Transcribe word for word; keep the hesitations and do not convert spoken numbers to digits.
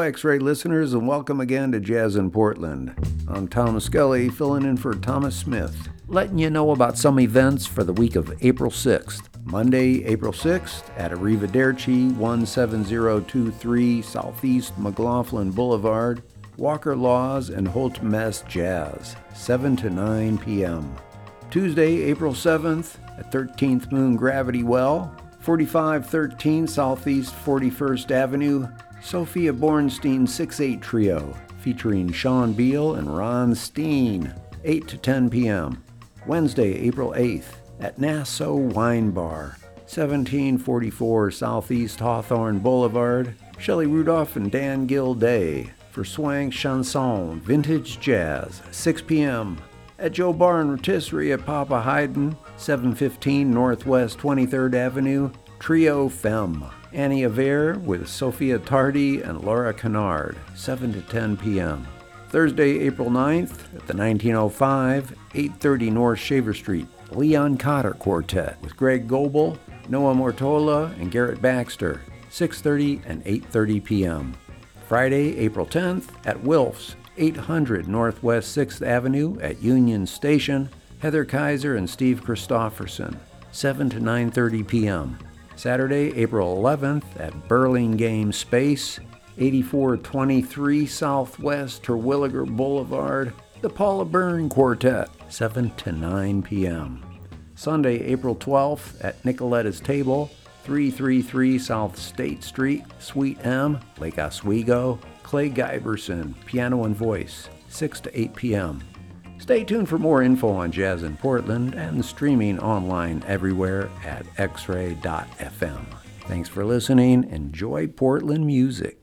X-Ray listeners, and welcome again to Jazz in Portland. I'm Tom Skelly, filling in for Thomas Smith, letting you know about some events for the week of April sixth. Monday, April sixth, at Arrivederci, one seven zero two three Southeast McLaughlin Boulevard, Walker Laws and Holt Mess Jazz, seven to nine p.m. Tuesday, April seventh, at thirteenth Moon Gravity Well, forty-five thirteen Southeast forty-first Avenue, Sophia Bornstein six eight Trio, featuring Sean Beal and Ron Steen, eight to ten p.m. Wednesday, April eighth, at Nassau Wine Bar, seventeen forty-four Southeast Hawthorne Boulevard, Shelley Rudolph and Dan Gilday for Swang Chanson Vintage Jazz, six p.m. At Joe Bar and Rotisserie at Papa Haydn, seven fifteen Northwest twenty-third Avenue, Trio Femme, Annie Aver with Sophia Tardy and Laura Kennard, seven to ten p.m. Thursday, April ninth, at the nineteen oh five, eight thirty North Shaver Street, Leon Cotter Quartet with Greg Goebel, Noah Mortola, and Garrett Baxter, six thirty and eight thirty p.m. Friday, April tenth, at Wilf's, eight hundred Northwest sixth Avenue at Union Station, Heather Kaiser and Steve Christofferson, seven to nine thirty p.m. Saturday, April eleventh, at Burlingame Space, eighty-four twenty-three Southwest Terwilliger Boulevard, the Paula Byrne Quartet, seven to nine p.m. Sunday, April twelfth, at Nicoletta's Table, three thirty-three South State Street, Suite M, Lake Oswego, Clay Giberson, piano and voice, six to eight p.m. Stay tuned for more info on Jazz in Portland and streaming online everywhere at x ray dot f m. Thanks for listening. Enjoy Portland music.